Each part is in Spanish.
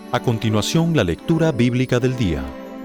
A continuación, la lectura bíblica del día.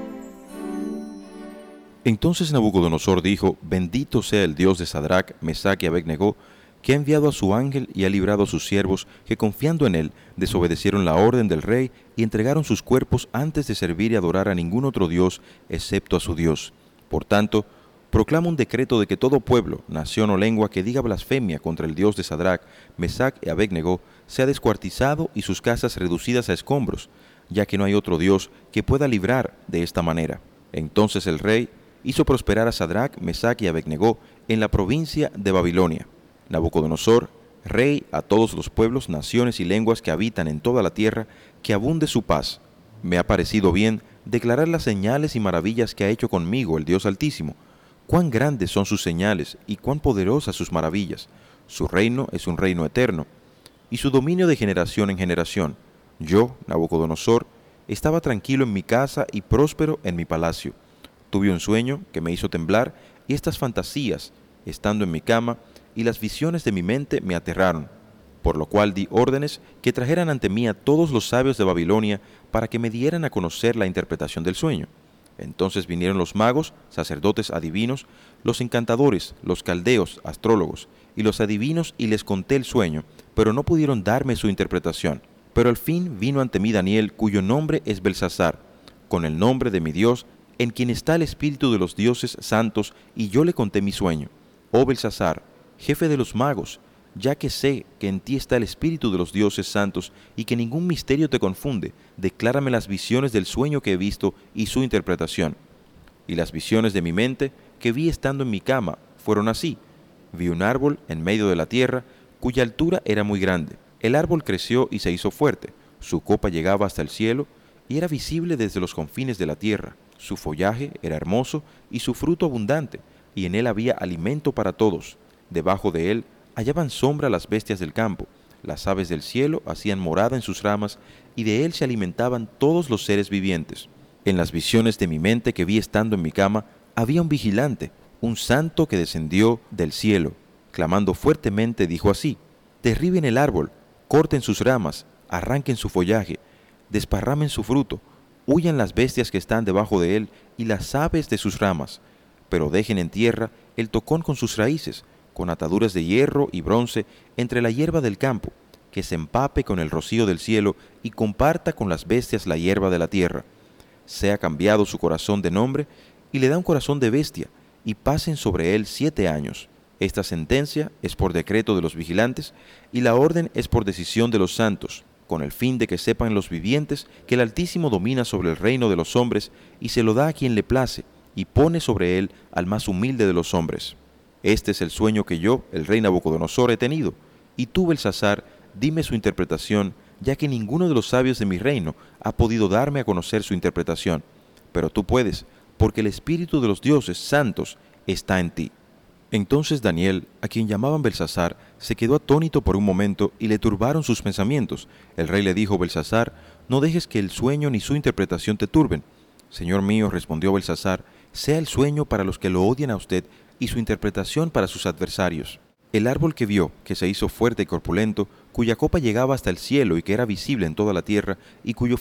Entonces Nabucodonosor dijo: Bendito sea el Dios de Sadrach, Mesach y Abed-Negó, que ha enviado a su ángel y ha librado a sus siervos, que confiando en él, desobedecieron la orden del rey y entregaron sus cuerpos antes de servir y adorar a ningún otro Dios, excepto a su Dios. Por tanto, proclama un decreto de que todo pueblo, nación o lengua que diga blasfemia contra el Dios de Sadrach, Mesach y Abed-Negó sea descuartizado y sus casas reducidas a escombros, ya que no hay otro Dios que pueda librar de esta manera. Entonces el rey hizo prosperar a Sadrach, Mesach y Abed-Negó en la provincia de Babilonia. Nabucodonosor, rey a todos los pueblos, naciones y lenguas que habitan en toda la tierra, que abunde su paz. Me ha parecido bien declarar las señales y maravillas que ha hecho conmigo el Dios Altísimo. Cuán grandes son sus señales y cuán poderosas sus maravillas. Su reino es un reino eterno, y su dominio de generación en generación. Yo, Nabucodonosor, estaba tranquilo en mi casa y próspero en mi palacio. Tuve un sueño que me hizo temblar, y estas fantasías, estando en mi cama, y las visiones de mi mente me aterraron, por lo cual di órdenes que trajeran ante mí a todos los sabios de Babilonia para que me dieran a conocer la interpretación del sueño. Entonces vinieron los magos, sacerdotes adivinos, los encantadores, los caldeos, astrólogos, y los adivinos, y les conté el sueño, pero no pudieron darme su interpretación. Pero al fin vino ante mí Daniel, cuyo nombre es Belsasar, con el nombre de mi Dios, en quien está el espíritu de los dioses santos, y yo le conté mi sueño. Oh Belsasar, jefe de los magos, ya que sé que en ti está el espíritu de los dioses santos y que ningún misterio te confunde, declárame las visiones del sueño que he visto y su interpretación. Y las visiones de mi mente que vi estando en mi cama fueron así. Vi un árbol en medio de la tierra, cuya altura era muy grande. El árbol creció y se hizo fuerte, su copa llegaba hasta el cielo y era visible desde los confines de la tierra. Su follaje era hermoso y su fruto abundante, y en él había alimento para todos. Debajo de él hallaban sombra las bestias del campo, las aves del cielo hacían morada en sus ramas, y de él se alimentaban todos los seres vivientes. En las visiones de mi mente que vi estando en mi cama, había un vigilante, un santo que descendió del cielo. Clamando fuertemente dijo así: derriben el árbol, corten sus ramas, arranquen su follaje, desparramen su fruto, huyan las bestias que están debajo de él y las aves de sus ramas, pero dejen en tierra el tocón con sus raíces, con ataduras de hierro y bronce entre la hierba del campo, que se empape con el rocío del cielo y comparta con las bestias la hierba de la tierra. Sea cambiado su corazón de nombre y le da un corazón de bestia, y pasen sobre él 7 años. Esta sentencia es por decreto de los vigilantes, y la orden es por decisión de los santos, con el fin de que sepan los vivientes que el Altísimo domina sobre el reino de los hombres, y se lo da a quien le place, y pone sobre él al más humilde de los hombres. Este es el sueño que yo, el rey Nabucodonosor, he tenido, y tú, Belsasar, dime su interpretación, ya que ninguno de los sabios de mi reino ha podido darme a conocer su interpretación. Pero tú puedes, porque el espíritu de los dioses santos está en ti. Entonces Daniel, a quien llamaban Belsasar, se quedó atónito por un momento y le turbaron sus pensamientos. El rey le dijo: Belsasar, no dejes que el sueño ni su interpretación te turben. Señor mío, respondió Belsasar, sea el sueño para los que lo odian a usted y su interpretación para sus adversarios. El árbol que vio, que se hizo fuerte y corpulento, cuya copa llegaba hasta el cielo y que era visible en toda la tierra, y cuyo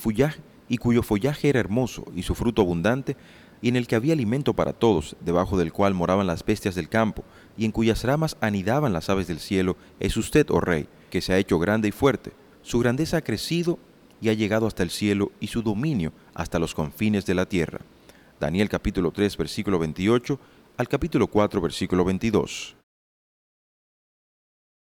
follaje era hermoso y su fruto abundante, y en el que había alimento para todos, debajo del cual moraban las bestias del campo, y en cuyas ramas anidaban las aves del cielo, es usted, oh rey, que se ha hecho grande y fuerte. Su grandeza ha crecido y ha llegado hasta el cielo, y su dominio hasta los confines de la tierra. Daniel capítulo 3, versículo 28, al capítulo 4, versículo 22.